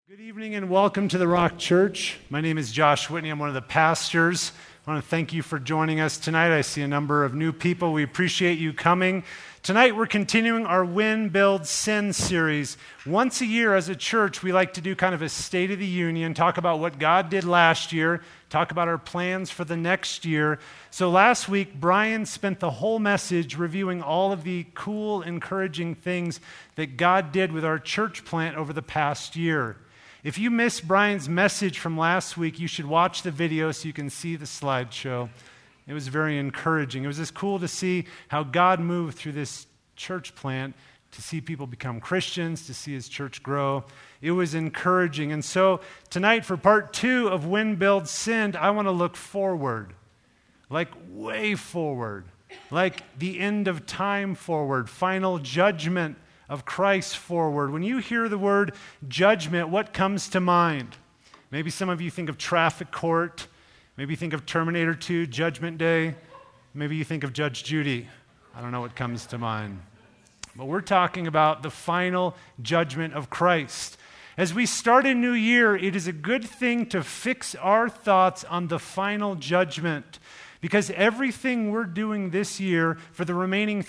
Good evening and welcome to the Rock Church. My name is Josh Whitney. I'm one of the pastors. I want to thank you for joining us tonight. I see a number of new people. We appreciate you coming. Tonight we're continuing our Win, Build, Send series. Once a year as a church, we like to do kind of a State of the Union, talk about what God did last year, talk about our plans for the next year. So last week, Brian spent the whole message reviewing all of the cool, encouraging things that God did with our church plant over the past year. If you missed Brian's message from last week, you should watch the video so you can see the slideshow. It was very encouraging. It was just cool to see how God moved through this church plant, to see people become Christians, to see his church grow. It was encouraging. And so tonight for part 2 of Win, Build, Send, I want to look forward, like way forward, like the end of time forward, final judgment of Christ forward. When you hear the word judgment, what comes to mind? Maybe some of you think of traffic court. Maybe you think of Terminator 2, Judgment Day. Maybe you think of Judge Judy. I don't know what comes to mind. But we're talking about the final judgment of Christ. As we start a new year, it is a good thing to fix our thoughts on the final judgment, because everything we're doing this year for the remaining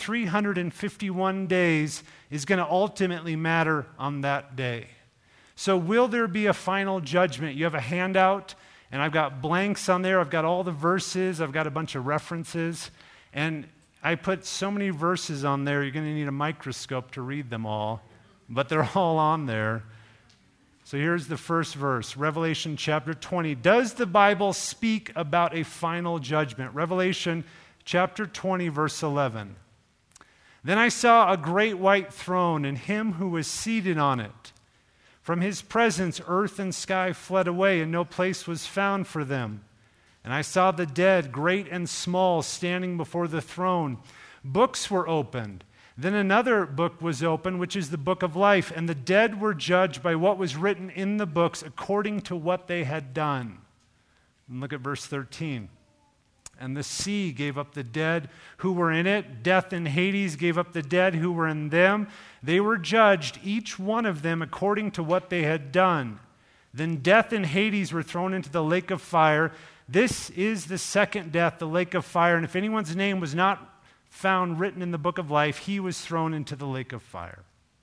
351 days is going to ultimately matter on that day. So will there be a final judgment? You have a handout, and I've got blanks on there. I've got all the verses. I've got a bunch of references. And I put so many verses on there, you're going to need a microscope to read them all. But they're all on there. So here's the first verse, Revelation chapter 20. Does the Bible speak about a final judgment? Revelation chapter 20, verse 11. Then I saw a great white throne and him who was seated on it. From his presence, earth and sky fled away, and no place was found for them. And I saw the dead, great and small, standing before the throne. Books were opened. Then another book was opened, which is the book of life, and the dead were judged by what was written in the books according to what they had done. And look at verse 13. And the sea gave up the dead who were in it. Death and Hades gave up the dead who were in them. They were judged, each one of them according to what they had done. Then death and Hades were thrown into the lake of fire. This is the second death, the lake of fire. And if anyone's name was not found written in the book of life, he was thrown into the lake of fire.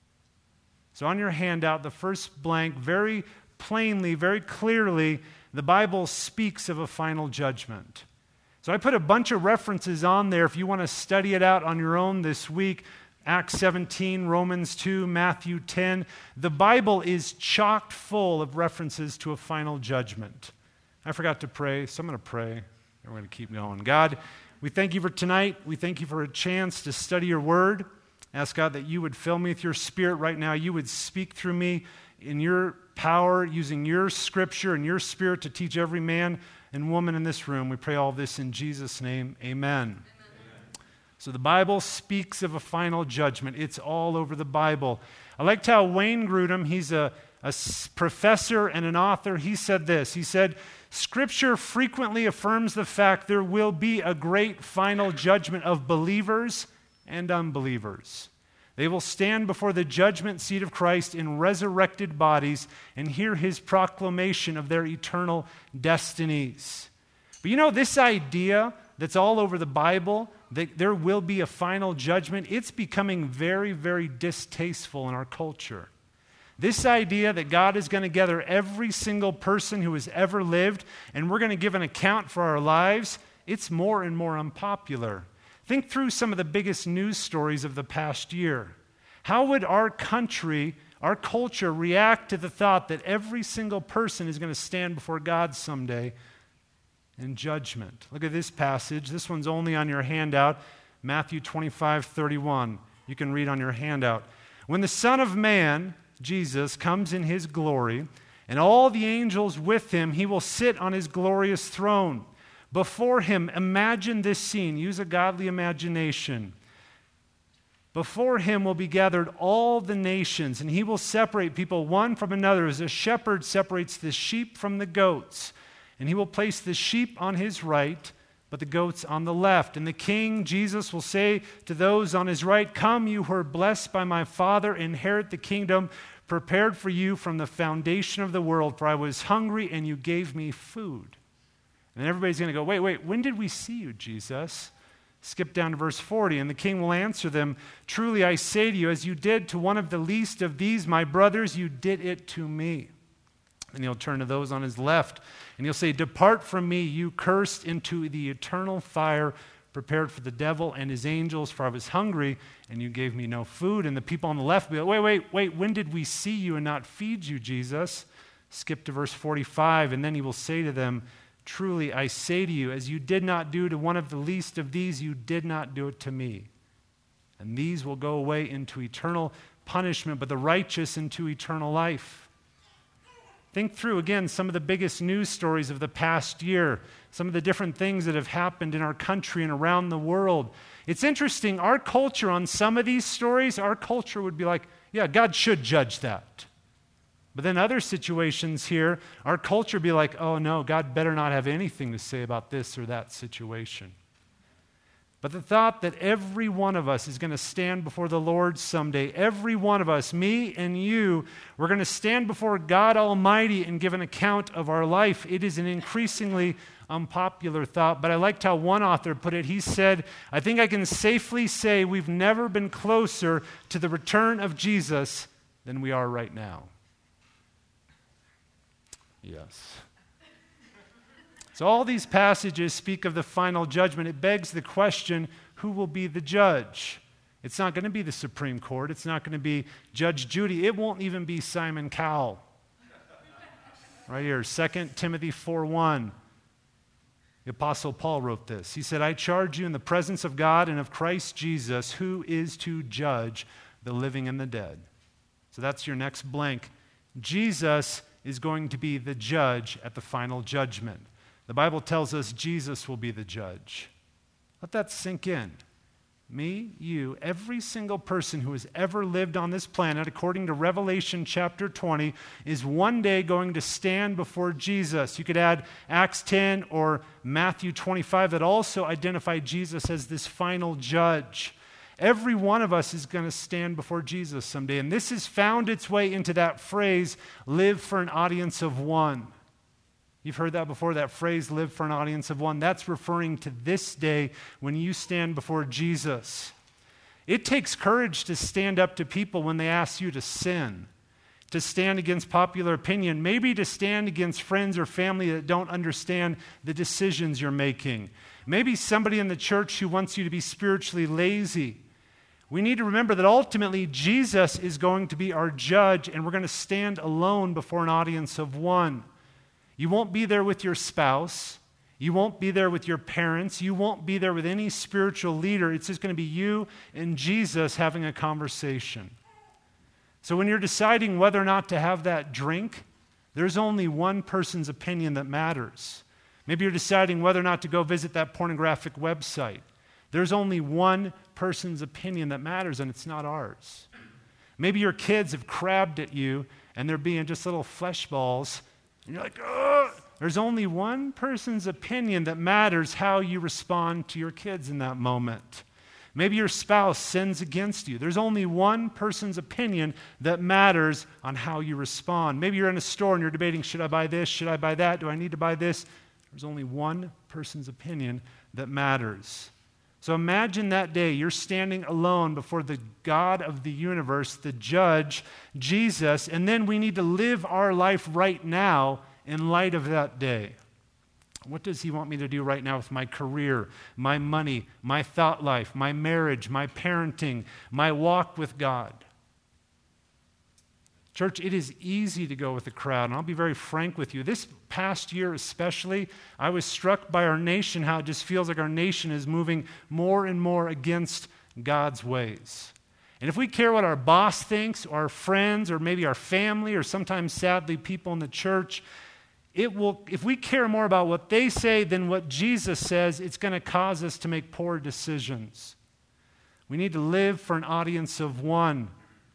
So on your handout, the first blank, very plainly, very clearly, the Bible speaks of a final judgment. So I put a bunch of references on there if you want to study it out on your own this week. Acts 17, Romans 2, Matthew 10. The Bible is chock full of references to a final judgment. I forgot to pray, so I'm going to pray, and we're going to keep going. God, we thank you for tonight. We thank you for a chance to study your word. Ask God that you would fill me with your spirit right now. You would speak through me in your power, using your scripture and your spirit to teach every man and woman in this room. We pray all this in Jesus' name. Amen. So the Bible speaks of a final judgment. It's all over the Bible. I liked how Wayne Grudem, he's a professor and an author, he said this. He said, Scripture frequently affirms the fact there will be a great final judgment of believers and unbelievers. They will stand before the judgment seat of Christ in resurrected bodies and hear his proclamation of their eternal destinies. But you know, this idea that's all over the Bible, that there will be a final judgment, it's becoming very, very distasteful in our culture. This idea that God is going to gather every single person who has ever lived and we're going to give an account for our lives, it's more and more unpopular. Think through some of the biggest news stories of the past year. How would our country, our culture react to the thought that every single person is going to stand before God someday in judgment? Look at this passage. This one's only on your handout, Matthew 25:31. You can read on your handout. When the Son of Man, Jesus, comes in his glory, and all the angels with him, he will sit on his glorious throne. Before him, imagine this scene. Use a godly imagination. Before him will be gathered all the nations, and he will separate people one from another as a shepherd separates the sheep from the goats. And he will place the sheep on his right, but the goats on the left. And the King, Jesus, will say to those on his right, "Come, you who are blessed by my Father, inherit the kingdom prepared for you from the foundation of the world, for I was hungry and you gave me food. And everybody's going to go, wait, when did we see you, Jesus? Skip down to verse 40, and the king will answer them, truly I say to you, as you did to one of the least of these, my brothers, you did it to me. And he'll turn to those on his left, and he'll say, depart from me, you cursed, into the eternal fire prepared for the devil and his angels, for I was hungry, and you gave me no food. And the people on the left will be like, wait, when did we see you and not feed you, Jesus? Skip to verse 45, and then he will say to them, truly I say to you, as you did not do to one of the least of these, you did not do it to me. And these will go away into eternal punishment, but the righteous into eternal life. Think through, again, some of the biggest news stories of the past year, some of the different things that have happened in our country and around the world. It's interesting, our culture on some of these stories, our culture would be like, yeah, God should judge that. But then other situations here, our culture would be like, oh no, God better not have anything to say about this or that situation. But the thought that every one of us is going to stand before the Lord someday, every one of us, me and you, we're going to stand before God Almighty and give an account of our life. It is an increasingly unpopular thought, but I liked how one author put it. He said, I think I can safely say we've never been closer to the return of Jesus than we are right now. Yes. So all these passages speak of the final judgment. It begs the question, who will be the judge? It's not going to be the Supreme Court. It's not going to be Judge Judy. It won't even be Simon Cowell. Right here, 2 Timothy 4:1. The Apostle Paul wrote this. He said, I charge you in the presence of God and of Christ Jesus, who is to judge the living and the dead. So that's your next blank. Jesus is going to be the judge at the final judgment. The Bible tells us Jesus will be the judge. Let that sink in. Me, you, every single person who has ever lived on this planet, according to Revelation chapter 20, is one day going to stand before Jesus. You could add Acts 10 or Matthew 25 that also identify Jesus as this final judge. Every one of us is going to stand before Jesus someday. And this has found its way into that phrase, live for an audience of one. You've heard that before, that phrase, live for an audience of one. That's referring to this day when you stand before Jesus. It takes courage to stand up to people when they ask you to sin, to stand against popular opinion, maybe to stand against friends or family that don't understand the decisions you're making. Maybe somebody in the church who wants you to be spiritually lazy. We need to remember that ultimately Jesus is going to be our judge, and we're going to stand alone before an audience of one. You won't be there with your spouse. You won't be there with your parents. You won't be there with any spiritual leader. It's just going to be you and Jesus having a conversation. So when you're deciding whether or not to have that drink, there's only one person's opinion that matters. Maybe you're deciding whether or not to go visit that pornographic website. There's only one person's opinion that matters, and it's not ours. Maybe your kids have crabbed at you, and they're being just little flesh balls, and you're like, oh! There's only one person's opinion that matters how you respond to your kids in that moment. Maybe your spouse sins against you. There's only one person's opinion that matters on how you respond. Maybe you're in a store and you're debating, should I buy this? Should I buy that? Do I need to buy this? There's only one person's opinion that matters. So imagine that day you're standing alone before the God of the universe, the judge, Jesus, and then we need to live our life right now in light of that day. What does he want me to do right now with my career, my money, my thought life, my marriage, my parenting, my walk with God? Church, it is easy to go with the crowd, and I'll be very frank with you. This past year especially, I was struck by our nation, how it just feels like our nation is moving more and more against God's ways. And if we care what our boss thinks, or our friends, or maybe our family, or sometimes sadly people in the church, if we care more about what they say than what Jesus says, it's going to cause us to make poor decisions. We need to live for an audience of one.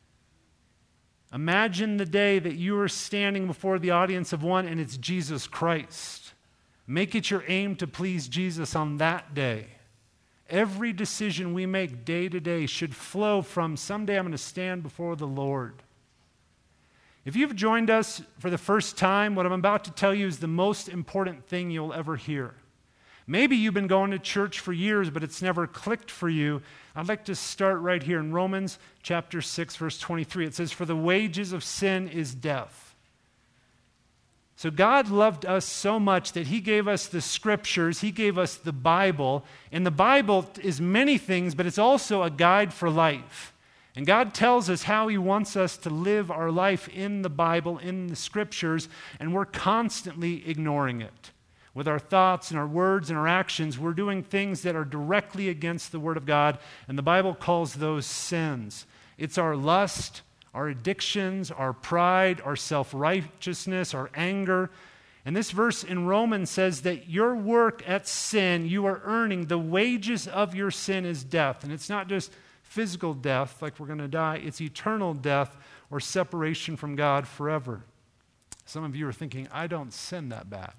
Imagine the day that you are standing before the audience of one and it's Jesus Christ. Make it your aim to please Jesus on that day. Every decision we make day to day should flow from someday I'm going to stand before the Lord. If you've joined us for the first time, what I'm about to tell you is the most important thing you'll ever hear. Maybe you've been going to church for years, but it's never clicked for you. I'd like to start right here in Romans chapter 6, verse 23. It says, "For the wages of sin is death." So God loved us so much that he gave us the scriptures, he gave us the Bible, and the Bible is many things, but it's also a guide for life. And God tells us how he wants us to live our life in the Bible, in the scriptures, and we're constantly ignoring it. With our thoughts and our words and our actions, we're doing things that are directly against the Word of God, and the Bible calls those sins. It's our lust, our addictions, our pride, our self-righteousness, our anger. And this verse in Romans says that your work at sin, you are earning, the wages of your sin is death. And it's not just physical death, like we're going to die, it's eternal death or separation from God forever. Some of you are thinking, I don't sin that bad.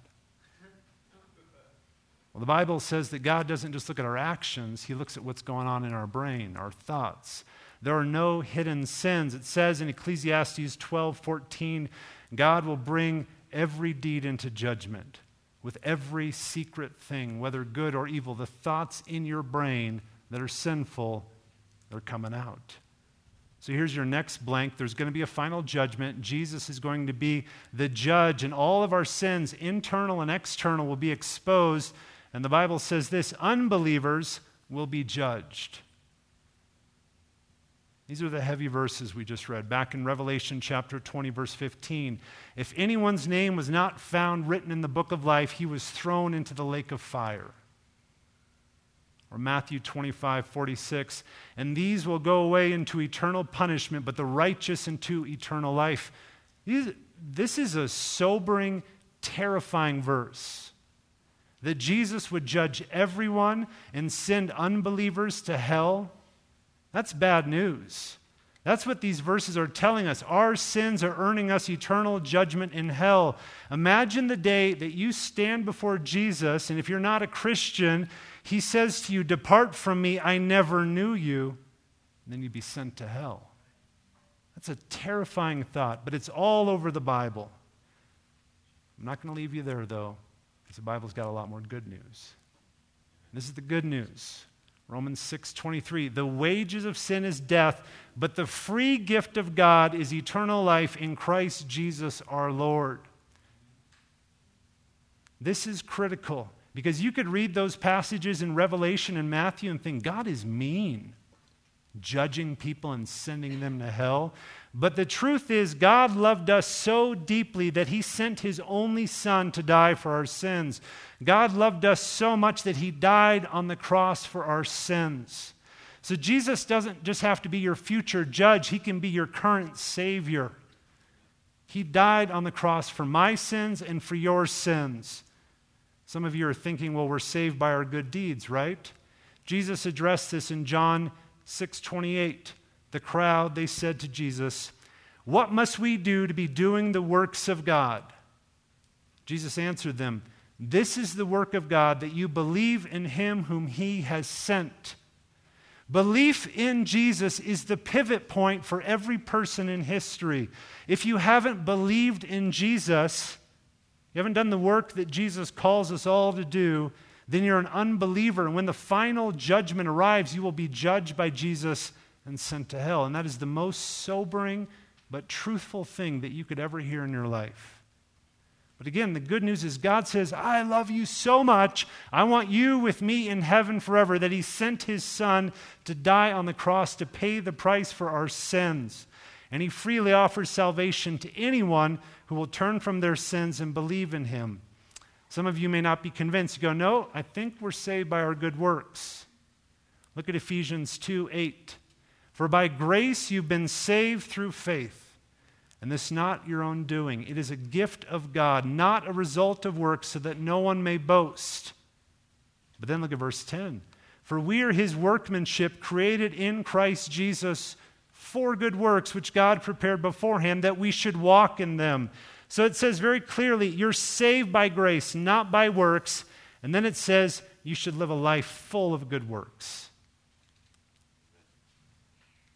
Well, the Bible says that God doesn't just look at our actions, he looks at what's going on in our brain, our thoughts. There are no hidden sins. It says in Ecclesiastes 12:14, God will bring every deed into judgment with every secret thing, whether good or evil. The thoughts in your brain that are sinful, they're coming out. So here's your next blank. There's going to be a final judgment. Jesus is going to be the judge, and all of our sins, internal and external, will be exposed. And the Bible says this, unbelievers will be judged. These are the heavy verses we just read. Back in Revelation chapter 20, verse 15. If anyone's name was not found written in the book of life, he was thrown into the lake of fire. Or Matthew 25:46. And these will go away into eternal punishment, but the righteous into eternal life. This is a sobering, terrifying verse. That Jesus would judge everyone and send unbelievers to hell, that's bad news. That's what these verses are telling us. Our sins are earning us eternal judgment in hell. Imagine the day that you stand before Jesus, and if you're not a Christian, he says to you, "Depart from me, I never knew you," and then you'd be sent to hell. That's a terrifying thought, but it's all over the Bible. I'm not going to leave you there, though. The Bible's got a lot more good news. This is the good news. Romans 6:23. The wages of sin is death, but the free gift of God is eternal life in Christ Jesus our Lord. This is critical because you could read those passages in Revelation and Matthew and think, God is mean, judging people and sending them to hell. But the truth is, God loved us so deeply that he sent his only Son to die for our sins. God loved us so much that he died on the cross for our sins. So Jesus doesn't just have to be your future judge, he can be your current Savior. He died on the cross for my sins and for your sins. Some of you are thinking, well, we're saved by our good deeds, right? Jesus addressed this in John 6:28. The crowd, they said to Jesus, "What must we do to be doing the works of God?" Jesus answered them, "This is the work of God, that you believe in him whom he has sent." Belief in Jesus is the pivot point for every person in history. If you haven't believed in Jesus, you haven't done the work that Jesus calls us all to do, then you're an unbeliever. And when the final judgment arrives, you will be judged by Jesus and sent to hell. And that is the most sobering but truthful thing that you could ever hear in your life. But again, the good news is God says, I love you so much. I want you with me in heaven forever, that he sent his Son to die on the cross to pay the price for our sins. And he freely offers salvation to anyone who will turn from their sins and believe in him. Some of you may not be convinced. You go, no, I think we're saved by our good works. Look at Ephesians 2:8. For by grace you've been saved through faith, and this not your own doing. It is a gift of God, not a result of works, so that no one may boast. But then look at verse 10. For we are his workmanship, created in Christ Jesus for good works, which God prepared beforehand that we should walk in them. So it says very clearly, you're saved by grace, not by works. And then it says you should live a life full of good works.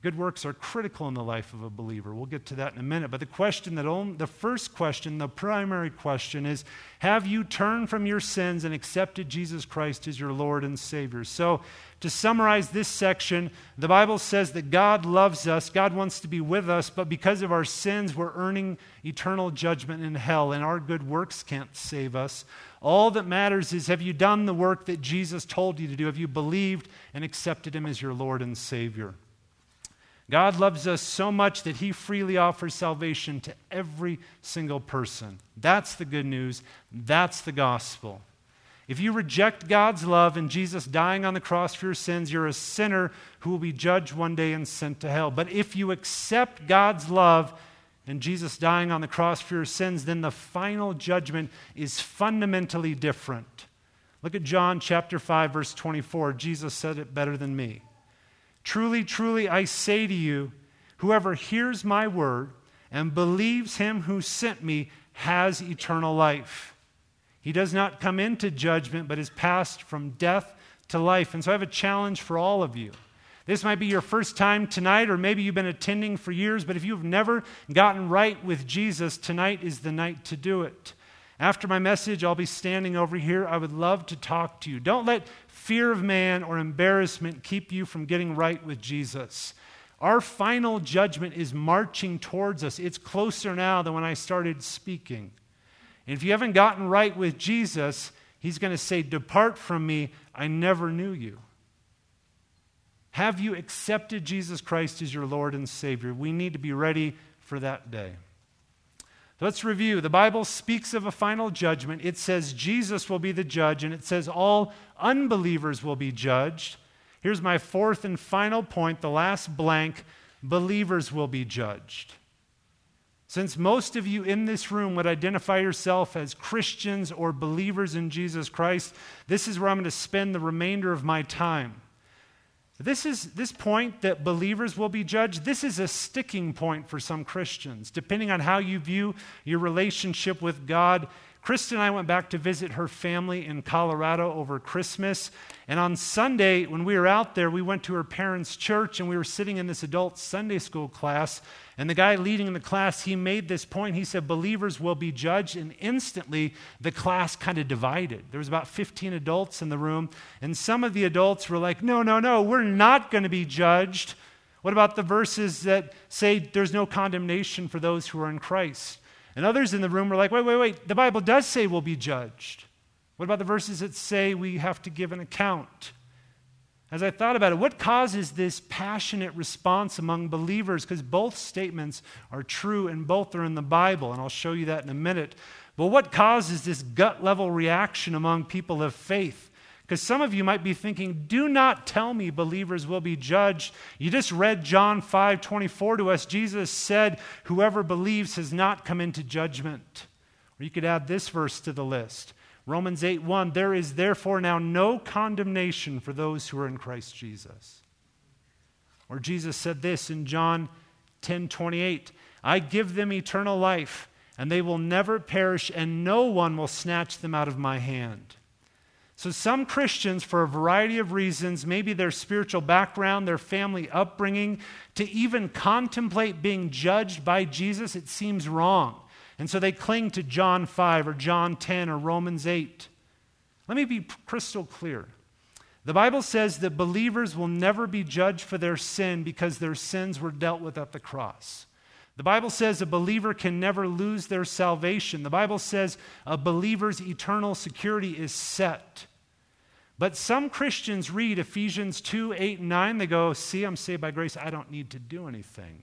Good works are critical in the life of a believer. We'll get to that in a minute. But the first question, the primary question is, have you turned from your sins and accepted Jesus Christ as your Lord and Savior? So, to summarize this section, the Bible says that God loves us, God wants to be with us, but because of our sins, we're earning eternal judgment in hell, and our good works can't save us. All that matters is, have you done the work that Jesus told you to do? Have you believed and accepted Him as your Lord and Savior? God loves us so much that He freely offers salvation to every single person. That's the good news. That's the gospel. If you reject God's love and Jesus dying on the cross for your sins, you're a sinner who will be judged one day and sent to hell. But if you accept God's love and Jesus dying on the cross for your sins, then the final judgment is fundamentally different. Look at John chapter 5, verse 24. Jesus said it better than me. Truly, truly, I say to you, whoever hears my word and believes Him who sent me has eternal life. He does not come into judgment, but is passed from death to life. And so I have a challenge for all of you. This might be your first time tonight, or maybe you've been attending for years, but if you've never gotten right with Jesus, tonight is the night to do it. After my message, I'll be standing over here. I would love to talk to you. Don't let fear of man or embarrassment keep you from getting right with Jesus. Our final judgment is marching towards us. It's closer now than when I started speaking. And if you haven't gotten right with Jesus, He's going to say, "Depart from me, I never knew you." Have you accepted Jesus Christ as your Lord and Savior? We need to be ready for that day. Let's review. The Bible speaks of a final judgment. It says Jesus will be the judge, and it says all unbelievers will be judged. Here's my fourth and final point, the last blank: believers will be judged. Since most of you in this room would identify yourself as Christians or believers in Jesus Christ, this is where I'm going to spend the remainder of my time. This point that believers will be judged, this is a sticking point for some Christians. Depending on how you view your relationship with God, Kristen and I went back to visit her family in Colorado over Christmas. And on Sunday, when we were out there, we went to her parents' church, and we were sitting in this adult Sunday school class. And the guy leading the class, he made this point. He said, believers will be judged. And instantly, the class kind of divided. There was about 15 adults in the room. And some of the adults were like, no, we're not going to be judged. What about the verses that say there's no condemnation for those who are in Christ? And others in the room were like, wait, the Bible does say we'll be judged. What about the verses that say we have to give an account? As I thought about it, what causes this passionate response among believers? Because both statements are true and both are in the Bible, and I'll show you that in a minute. But what causes this gut-level reaction among people of faith? Because some of you might be thinking, do not tell me believers will be judged. You just read John 5:24 to us. Jesus said, whoever believes has not come into judgment. Or you could add this verse to the list. Romans 8:1, there is therefore now no condemnation for those who are in Christ Jesus. Or Jesus said this in John 10:28, I give them eternal life, and they will never perish, and no one will snatch them out of my hand. So some Christians, for a variety of reasons, maybe their spiritual background, their family upbringing, to even contemplate being judged by Jesus, it seems wrong. And so they cling to John 5 or John 10 or Romans 8. Let me be crystal clear. The Bible says that believers will never be judged for their sin because their sins were dealt with at the cross. The Bible says a believer can never lose their salvation. The Bible says a believer's eternal security is set. But some Christians read Ephesians 2:8 and 9. They go, see, I'm saved by grace. I don't need to do anything.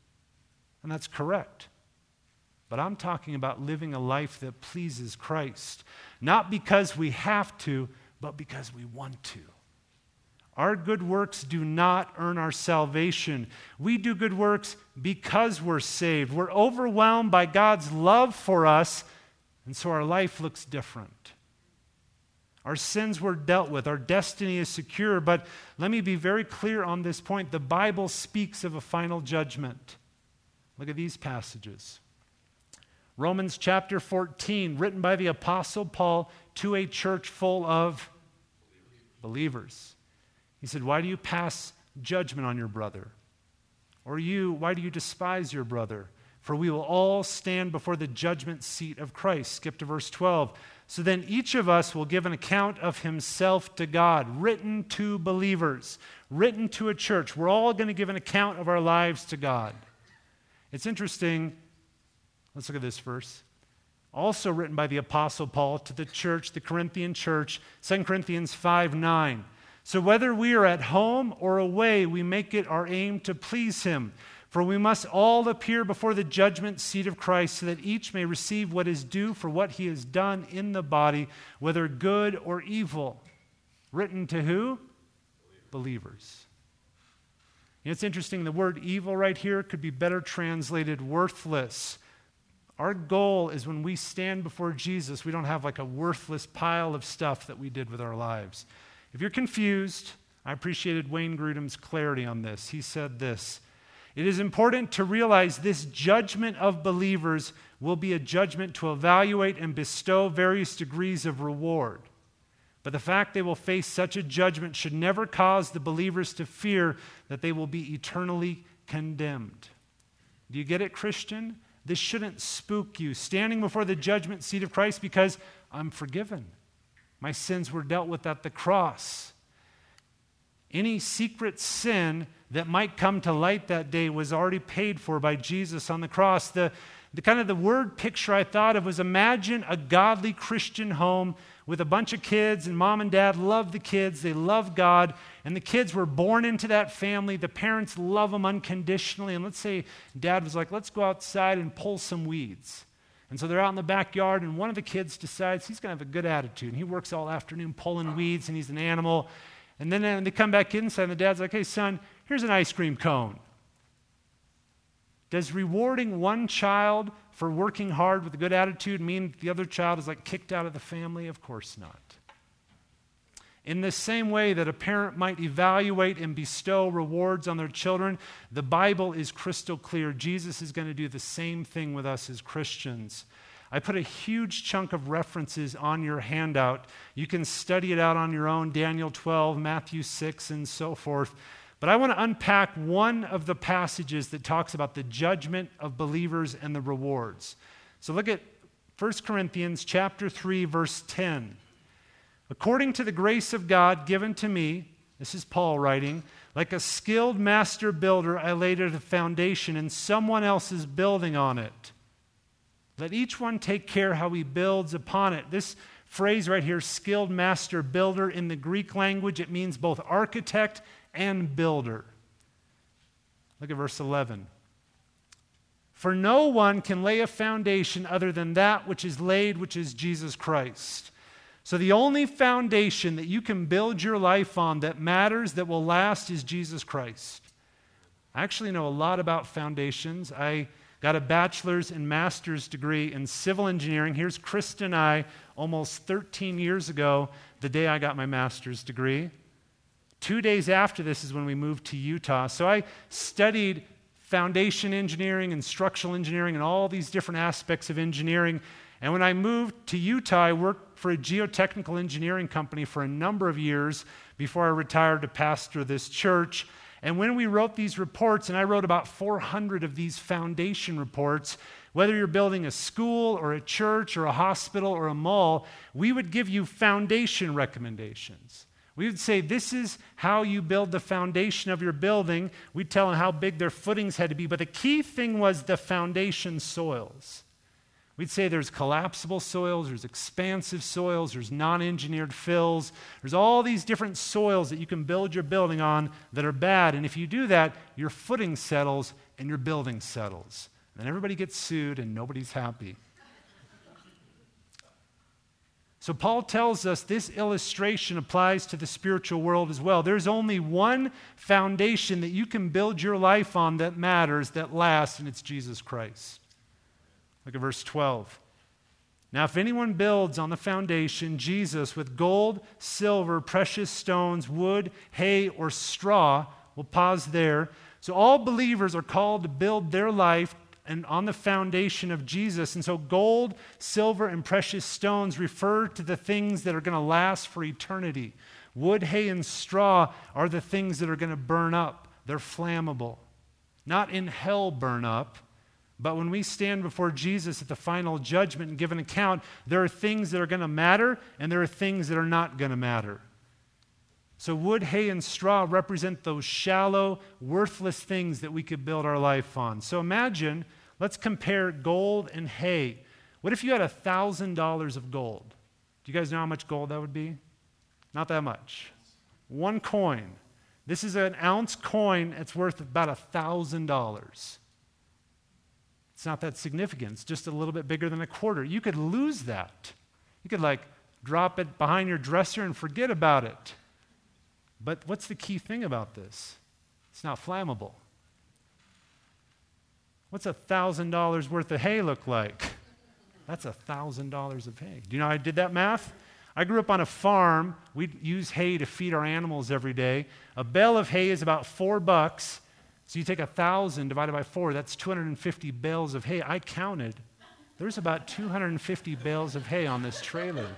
And that's correct. But I'm talking about living a life that pleases Christ. Not because we have to, but because we want to. Our good works do not earn our salvation. We do good works because we're saved. We're overwhelmed by God's love for us, and so our life looks different. Our sins were dealt with. Our destiny is secure. But let me be very clear on this point. The Bible speaks of a final judgment. Look at these passages. Romans chapter 14, written by the Apostle Paul to a church full of believers. He said, why do you pass judgment on your brother? Or you, why do you despise your brother? For we will all stand before the judgment seat of Christ. Skip to verse 12. So then each of us will give an account of himself to God, written to believers, written to a church. We're all going to give an account of our lives to God. It's interesting. Let's look at this verse. Also written by the Apostle Paul to the church, the Corinthian church, 2 Corinthians 5:9. So whether we are at home or away, we make it our aim to please him. For we must all appear before the judgment seat of Christ so that each may receive what is due for what he has done in the body, whether good or evil. Written to who? Believers. It's interesting, the word evil right here could be better translated worthless. Our goal is when we stand before Jesus, we don't have like a worthless pile of stuff that we did with our lives. If you're confused, I appreciated Wayne Grudem's clarity on this. He said this: it is important to realize this judgment of believers will be a judgment to evaluate and bestow various degrees of reward. But the fact they will face such a judgment should never cause the believers to fear that they will be eternally condemned. Do you get it, Christian? This shouldn't spook you. Standing before the judgment seat of Christ because I'm forgiven. My sins were dealt with at the cross. Any secret sin that might come to light that day was already paid for by Jesus on the cross. The kind of the word picture I thought of was, imagine a godly Christian home with a bunch of kids, and mom and dad love the kids, they love God, and the kids were born into that family. The parents love them unconditionally, and let's say dad was like, let's go outside and pull some weeds. And so they're out in the backyard, and one of the kids decides he's going to have a good attitude, and he works all afternoon pulling weeds, and he's an animal. And then they come back inside, and the dad's like, hey, son, here's an ice cream cone. Does rewarding one child for working hard with a good attitude mean the other child is like kicked out of the family? Of course not. In the same way that a parent might evaluate and bestow rewards on their children, the Bible is crystal clear. Jesus is going to do the same thing with us as Christians. I put a huge chunk of references on your handout. You can study it out on your own, Daniel 12, Matthew 6, and so forth. But I want to unpack one of the passages that talks about the judgment of believers and the rewards. So look at 1 Corinthians chapter 3, verse 10. According to the grace of God given to me, this is Paul writing, like a skilled master builder, I laid a foundation, and someone else is building on it. Let each one take care how he builds upon it. This phrase right here, skilled master builder, in the Greek language, it means both architect and builder. Look at verse 11. For no one can lay a foundation other than that which is laid, which is Jesus Christ. So the only foundation that you can build your life on that matters, that will last, is Jesus Christ. I actually know a lot about foundations. I got a bachelor's and master's degree in civil engineering. Here's Krista and I almost 13 years ago, the day I got my master's degree. 2 days after this is when we moved to Utah. So I studied foundation engineering and structural engineering and all these different aspects of engineering. And when I moved to Utah, I worked for a geotechnical engineering company for a number of years before I retired to pastor this church. And when we wrote these reports, and I wrote about 400 of these foundation reports, whether you're building a school or a church or a hospital or a mall, we would give you foundation recommendations. We would say, this is how you build the foundation of your building. We'd tell them how big their footings had to be. But the key thing was the foundation soils. We'd say there's collapsible soils, there's expansive soils, there's non-engineered fills. There's all these different soils that you can build your building on that are bad. And if you do that, your footing settles and your building settles. And then everybody gets sued and nobody's happy. So Paul tells us this illustration applies to the spiritual world as well. There's only one foundation that you can build your life on that matters, that lasts, and it's Jesus Christ. Look at verse 12. Now, if anyone builds on the foundation, Jesus, with gold, silver, precious stones, wood, hay, or straw, we'll pause there. So all believers are called to build their life and on the foundation of Jesus. And so gold, silver, and precious stones refer to the things that are going to last for eternity. Wood, hay, and straw are the things that are going to burn up. They're flammable. not in hell burn up, but when we stand before Jesus at the final judgment and give an account, there are things that are going to matter and there are things that are not going to matter. So wood, hay, and straw represent those shallow, worthless things that we could build our life on. So imagine, let's compare gold and hay. What if you had $1,000 of gold? Do you guys know how much gold that would be? Not that much. One coin. This is an ounce coin. It's worth about $1,000. It's not that significant. It's just a little bit bigger than a quarter. You could lose that. You could drop it behind your dresser and forget about it. But what's the key thing about this? It's not flammable. What's $1,000 worth of hay look like? That's $1,000 of hay. Do you know how I did that math? I grew up on a farm. We'd use hay to feed our animals every day. A bale of hay is about $4. So you take 1,000 divided by 4, that's 250 bales of hay. I counted. There's about 250 bales of hay on this trailer.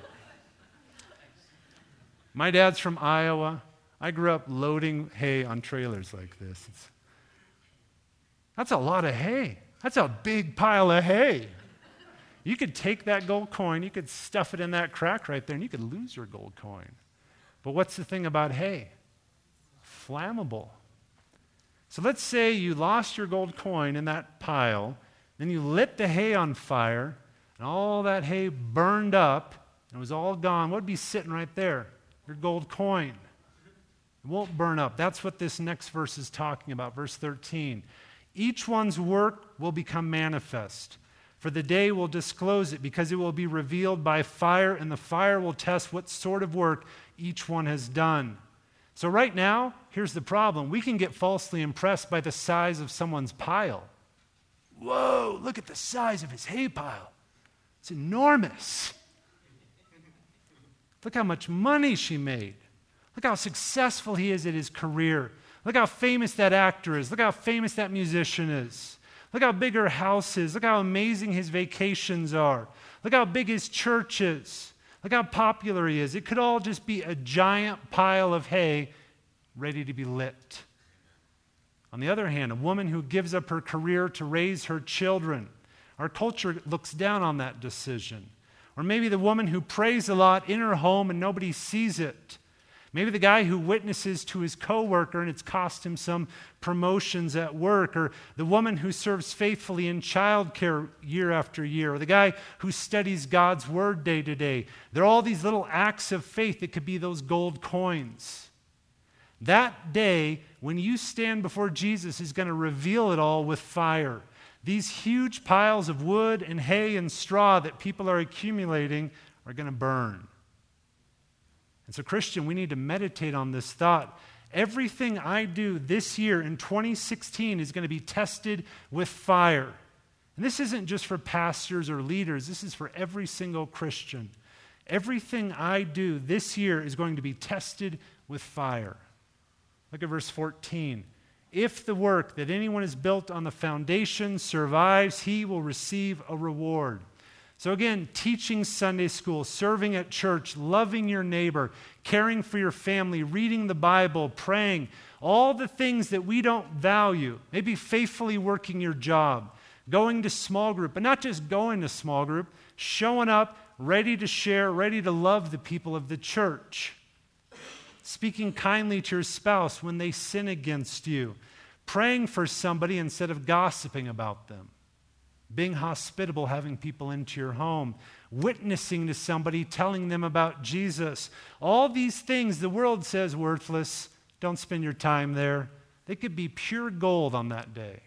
My dad's from Iowa. I grew up loading hay on trailers like this. That's a lot of hay. That's a big pile of hay. You could take that gold coin, you could stuff it in that crack right there, and you could lose your gold coin. But what's the thing about hay? Flammable. So let's say you lost your gold coin in that pile, then you lit the hay on fire, and all that hay burned up, and it was all gone. What would be sitting right there? Your gold coin. It won't burn up. That's what this next verse is talking about, verse 13. Each one's work will become manifest, for the day will disclose it, because it will be revealed by fire, and the fire will test what sort of work each one has done. So right now, here's the problem. We can get falsely impressed by the size of someone's pile. Whoa, look at the size of his hay pile. It's enormous. Look how much money she made. Look how successful he is at his career. Look how famous that actor is. Look how famous that musician is. Look how big her house is. Look how amazing his vacations are. Look how big his church is. Look how popular he is. It could all just be a giant pile of hay ready to be lit. On the other hand, a woman who gives up her career to raise her children, our culture looks down on that decision. Or maybe the woman who prays a lot in her home and nobody sees it. Maybe the guy who witnesses to his coworker and it's cost him some promotions at work, or the woman who serves faithfully in childcare year after year, or the guy who studies God's word day to day. There are all these little acts of faith that could be those gold coins. That day, when you stand before Jesus, is going to reveal it all with fire. These huge piles of wood and hay and straw that people are accumulating are going to burn. And so, Christian, we need to meditate on this thought. Everything I do this year in 2016 is going to be tested with fire. And this isn't just for pastors or leaders. This is for every single Christian. Everything I do this year is going to be tested with fire. Look at verse 14. If the work that anyone has built on the foundation survives, he will receive a reward. So again, teaching Sunday school, serving at church, loving your neighbor, caring for your family, reading the Bible, praying, all the things that we don't value, maybe faithfully working your job, going to small group, but not just going to small group, showing up, ready to share, ready to love the people of the church, speaking kindly to your spouse when they sin against you, praying for somebody instead of gossiping about them, being hospitable, having people into your home, witnessing to somebody, telling them about Jesus. All these things the world says worthless. Don't spend your time there. They could be pure gold on that day.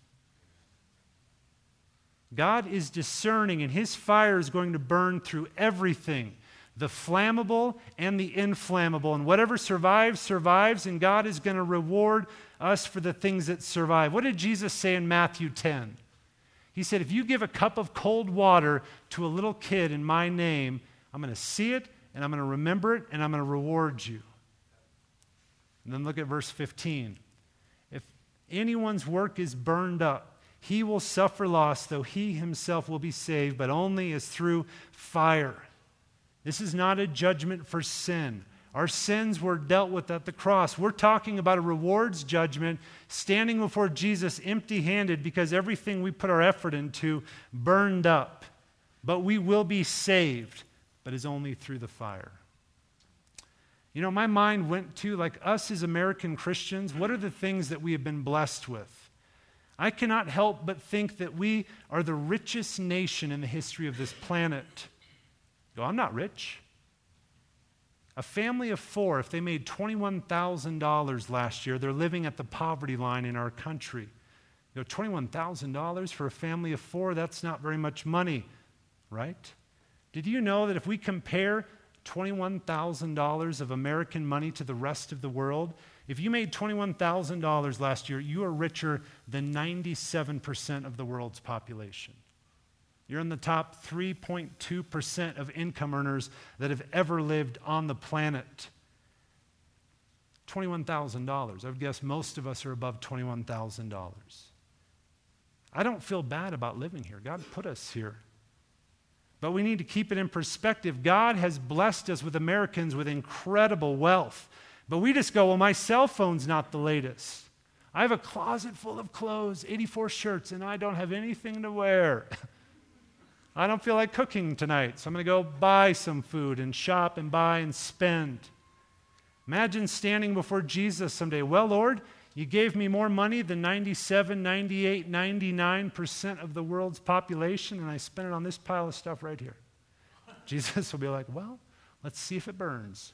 God is discerning, and his fire is going to burn through everything, the flammable and the inflammable. And whatever survives, survives, and God is going to reward us for the things that survive. What did Jesus say in Matthew 10? He said, if you give a cup of cold water to a little kid in my name, I'm going to see it, and I'm going to remember it, and I'm going to reward you. And then look at verse 15. If anyone's work is burned up, he will suffer loss, though he himself will be saved, but only as through fire. This is not a judgment for sin. Our sins were dealt with at the cross. We're talking about a rewards judgment, standing before Jesus empty-handed because everything we put our effort into burned up. But we will be saved, but it's only through the fire. You know, my mind went to, like us as American Christians, what are the things that we have been blessed with? I cannot help but think that we are the richest nation in the history of this planet. No, I'm not rich. A family of 4, if they made $21,000 last year, they're living at the poverty line in our country. You know, $21,000 for a family of 4, that's not very much money, right? Did you know that if we compare $21,000 of American money to the rest of the world, if you made $21,000 last year, you are richer than 97% of the world's population. You're in the top 3.2% of income earners that have ever lived on the planet. $21,000. I would guess most of us are above $21,000. I don't feel bad about living here. God put us here. But we need to keep it in perspective. God has blessed us with Americans with incredible wealth. But we just go, well, my cell phone's not the latest. I have a closet full of clothes, 84 shirts, and I don't have anything to wear. I don't feel like cooking tonight, so I'm going to go buy some food and shop and buy and spend. Imagine standing before Jesus someday. Well, Lord, you gave me more money than 97, 98, 99% of the world's population, and I spent it on this pile of stuff right here. Jesus will be like, well, let's see if it burns.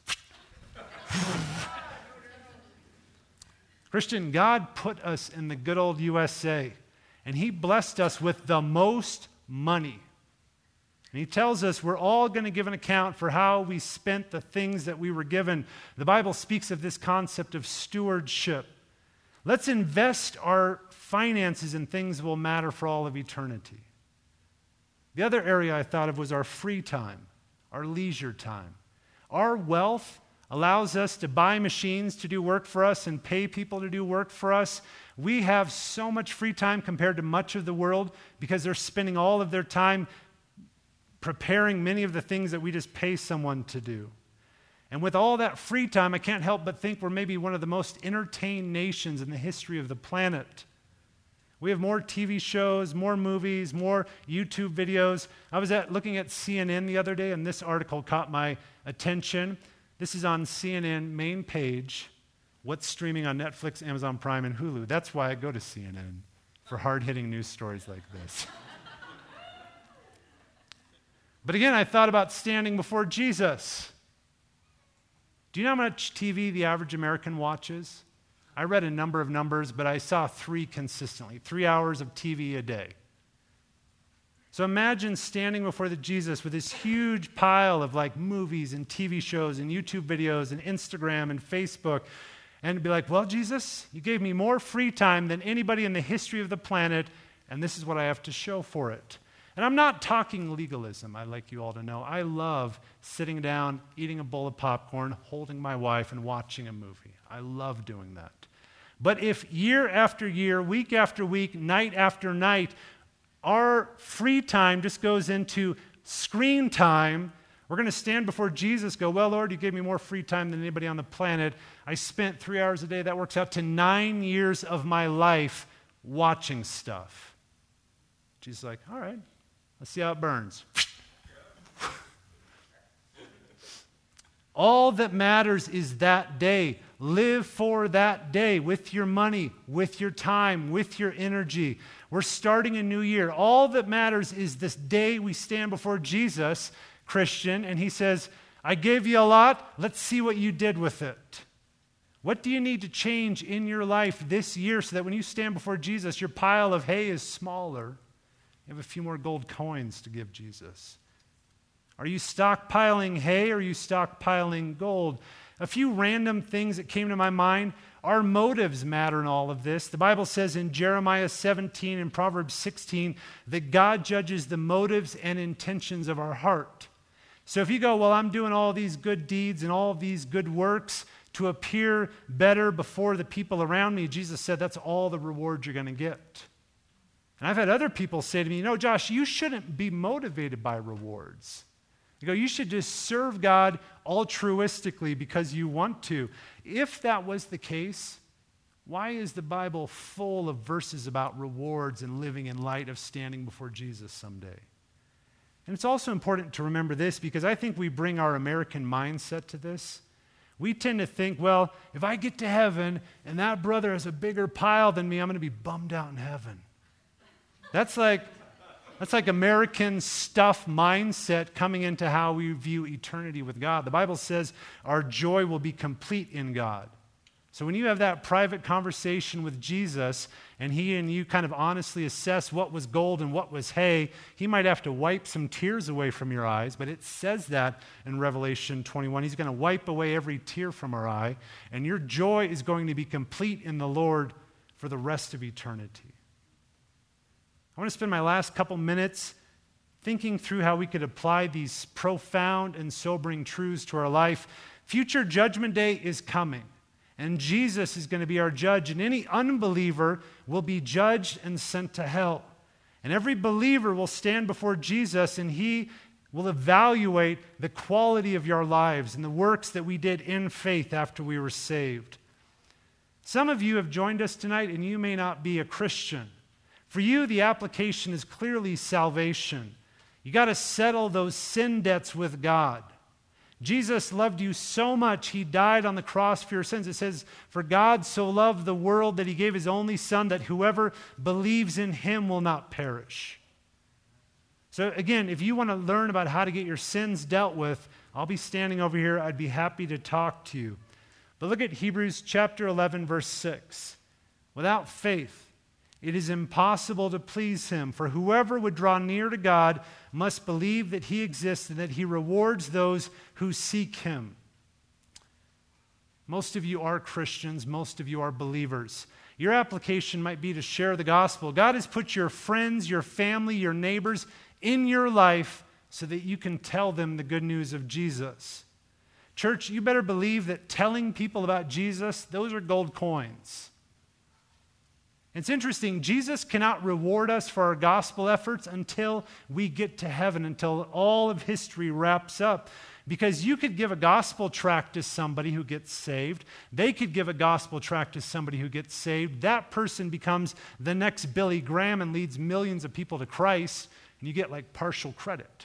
Christian, God put us in the good old USA, and He blessed us with the most money. And He tells us we're all going to give an account for how we spent the things that we were given. The Bible speaks of this concept of stewardship. Let's invest our finances in things that will matter for all of eternity. The other area I thought of was our free time, our leisure time. Our wealth allows us to buy machines to do work for us and pay people to do work for us. We have so much free time compared to much of the world because they're spending all of their time preparing many of the things that we just pay someone to do. And with all that free time, I can't help but think we're maybe one of the most entertained nations in the history of the planet. We have more TV shows, more movies, more YouTube videos. I was looking at CNN the other day, and this article caught my attention. This is on CNN main page, what's streaming on Netflix, Amazon Prime, and Hulu. That's why I go to CNN, for hard-hitting news stories like this. But again, I thought about standing before Jesus. Do you know how much TV the average American watches? I read a number of numbers, but I saw 3 consistently, 3 hours of TV a day. So imagine standing before the Jesus with this huge pile of like movies and TV shows and YouTube videos and Instagram and Facebook, and be like, well, Jesus, you gave me more free time than anybody in the history of the planet, and this is what I have to show for it. And I'm not talking legalism, I'd like you all to know. I love sitting down, eating a bowl of popcorn, holding my wife, and watching a movie. I love doing that. But if year after year, week after week, night after night, our free time just goes into screen time, we're going to stand before Jesus, go, well, Lord, you gave me more free time than anybody on the planet. I spent 3 hours a day. That works out to 9 years of my life watching stuff. Jesus is like, all right. Let's see how it burns. All that matters is that day. Live for that day with your money, with your time, with your energy. We're starting a new year. All that matters is this day we stand before Jesus, Christian, and He says, I gave you a lot. Let's see what you did with it. What do you need to change in your life this year so that when you stand before Jesus, your pile of hay is smaller? You have a few more gold coins to give Jesus. Are you stockpiling hay or are you stockpiling gold? A few random things that came to my mind. Our motives matter in all of this. The Bible says in Jeremiah 17 and Proverbs 16 that God judges the motives and intentions of our heart. So if you go, well, I'm doing all these good deeds and all these good works to appear better before the people around me, Jesus said that's all the reward you're going to get. And I've had other people say to me, Josh, you shouldn't be motivated by rewards. You go, you should just serve God altruistically because you want to. If that was the case, why is the Bible full of verses about rewards and living in light of standing before Jesus someday? And it's also important to remember this because I think we bring our American mindset to this. We tend to think, well, if I get to heaven and that brother has a bigger pile than me, I'm going to be bummed out in heaven. That's like American stuff mindset coming into how we view eternity with God. The Bible says our joy will be complete in God. So when you have that private conversation with Jesus and he and you kind of honestly assess what was gold and what was hay, he might have to wipe some tears away from your eyes, but it says that in Revelation 21. He's going to wipe away every tear from our eye, and your joy is going to be complete in the Lord for the rest of eternity. I want to spend my last couple minutes thinking through how we could apply these profound and sobering truths to our life. Future Judgment Day is coming. And Jesus is going to be our judge, and any unbeliever will be judged and sent to hell. And every believer will stand before Jesus, and he will evaluate the quality of your lives and the works that we did in faith after we were saved. Some of you have joined us tonight, and you may not be a Christian. For you, the application is clearly salvation. You got to settle those sin debts with God. Jesus loved you so much, he died on the cross for your sins. It says, for God so loved the world that he gave his only son, that whoever believes in him will not perish. So again, if you want to learn about how to get your sins dealt with, I'll be standing over here. I'd be happy to talk to you. But look at Hebrews chapter 11, verse 6. Without faith, it is impossible to please him, for whoever would draw near to God must believe that he exists and that he rewards those who seek him. Most of you are Christians. Most of you are believers. Your application might be to share the gospel. God has put your friends, your family, your neighbors in your life so that you can tell them the good news of Jesus. Church, you better believe that telling people about Jesus, those are gold coins. It's interesting, Jesus cannot reward us for our gospel efforts until we get to heaven, until all of history wraps up. Because you could give a gospel tract to somebody who gets saved. They could give a gospel tract to somebody who gets saved. That person becomes the next Billy Graham and leads millions of people to Christ, and you get like partial credit.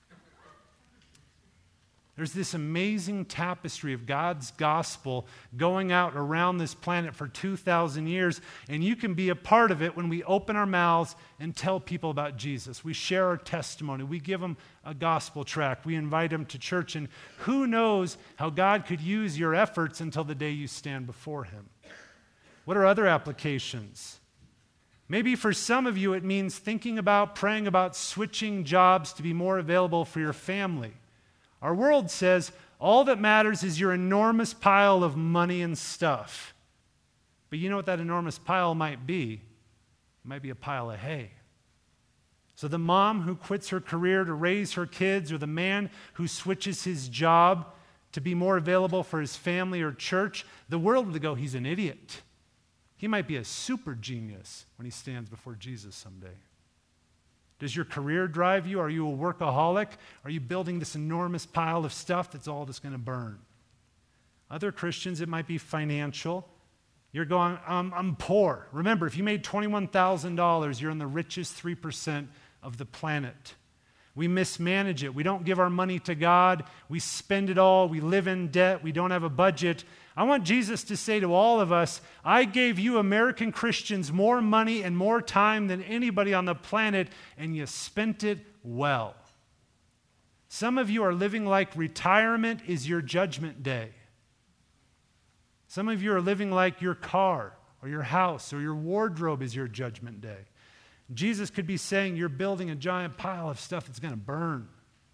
There's this amazing tapestry of God's gospel going out around this planet for 2,000 years, and you can be a part of it when we open our mouths and tell people about Jesus. We share our testimony. We give them a gospel tract. We invite them to church, and who knows how God could use your efforts until the day you stand before him. What are other applications? Maybe for some of you it means thinking about, praying about switching jobs to be more available for your family. Our world says all that matters is your enormous pile of money and stuff. But you know what that enormous pile might be? It might be a pile of hay. So the mom who quits her career to raise her kids, or the man who switches his job to be more available for his family or church, the world would go, he's an idiot. He might be a super genius when he stands before Jesus someday. Does your career drive you? Are you a workaholic? Are you building this enormous pile of stuff that's all just going to burn? Other Christians, it might be financial. You're going, I'm poor. Remember, if you made $21,000, you're in the richest 3% of the planet. We mismanage it. We don't give our money to God. We spend it all. We live in debt. We don't have a budget. I want Jesus to say to all of us, I gave you American Christians more money and more time than anybody on the planet, and you spent it well. Some of you are living like retirement is your judgment day. Some of you are living like your car or your house or your wardrobe is your judgment day. Jesus could be saying you're building a giant pile of stuff that's going to burn.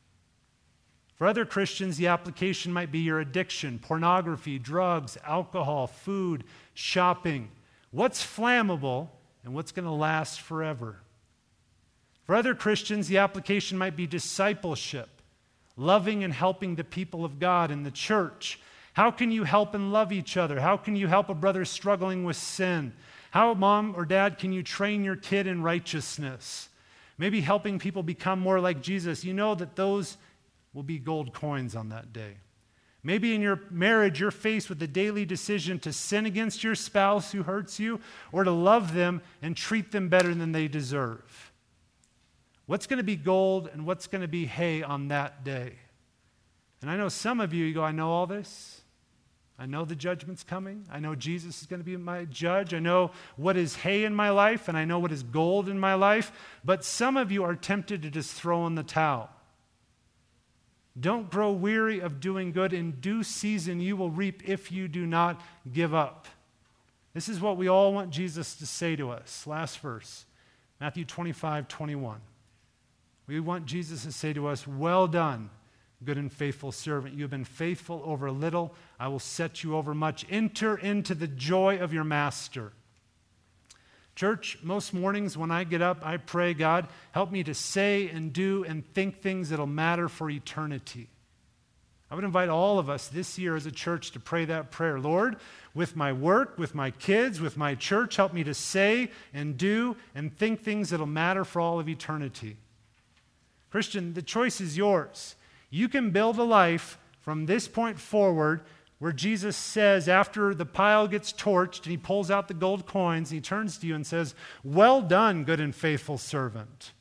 For other Christians, the application might be your addiction, pornography, drugs, alcohol, food, shopping. What's flammable and what's going to last forever? For other Christians, the application might be discipleship, loving and helping the people of God in the church. How can you help and love each other? How can you help a brother struggling with sin? How, mom or dad, can you train your kid in righteousness? Maybe helping people become more like Jesus. You know that those will be gold coins on that day. Maybe in your marriage, you're faced with the daily decision to sin against your spouse who hurts you or to love them and treat them better than they deserve. What's going to be gold and what's going to be hay on that day? And I know some of you go, I know all this. I know the judgment's coming. I know Jesus is going to be my judge. I know what is hay in my life, and I know what is gold in my life. But some of you are tempted to just throw in the towel. Don't grow weary of doing good. In due season you will reap if you do not give up. This is what we all want Jesus to say to us. Last verse, Matthew 25:21. We want Jesus to say to us, well done, good and faithful servant. You have been faithful over little. I will set you over much. Enter into the joy of your master. Church, most mornings when I get up, I pray, God, help me to say and do and think things that'll matter for eternity. I would invite all of us this year as a church to pray that prayer. Lord, with my work, with my kids, with my church, help me to say and do and think things that'll matter for all of eternity. Christian, the choice is yours. You can build a life from this point forward where Jesus says, after the pile gets torched and he pulls out the gold coins, and he turns to you and says, well done, good and faithful servant.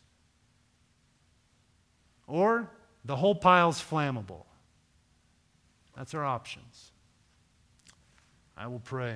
Or the whole pile's flammable. That's our options. I will pray.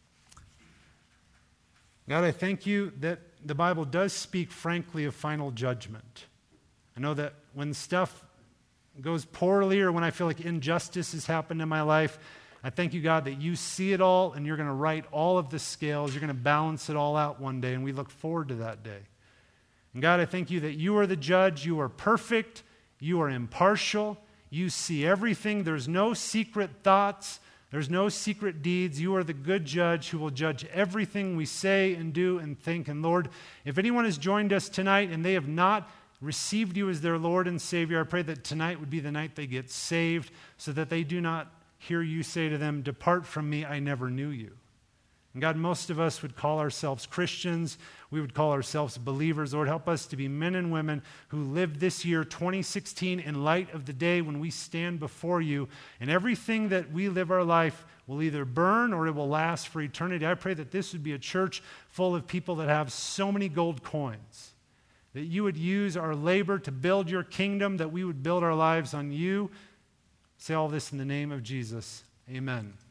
God, I thank you that the Bible does speak frankly of final judgment. I know that when stuff goes poorly or when I feel like injustice has happened in my life, I thank you, God, that you see it all and you're going to right all of the scales. You're going to balance it all out one day, and we look forward to that day. And God, I thank you that you are the judge. You are perfect. You are impartial. You see everything. There's no secret thoughts. There's no secret deeds. You are the good judge who will judge everything we say and do and think. And Lord, if anyone has joined us tonight and they have not received you as their Lord and Savior, I pray that tonight would be the night they get saved so that they do not hear you say to them, depart from me, I never knew you. And God, most of us would call ourselves Christians. We would call ourselves believers. Lord, help us to be men and women who live this year, 2016, in light of the day when we stand before you. And everything that we live our life will either burn or it will last for eternity. I pray that this would be a church full of people that have so many gold coins, that you would use our labor to build your kingdom, that we would build our lives on you. Say all this in the name of Jesus. Amen.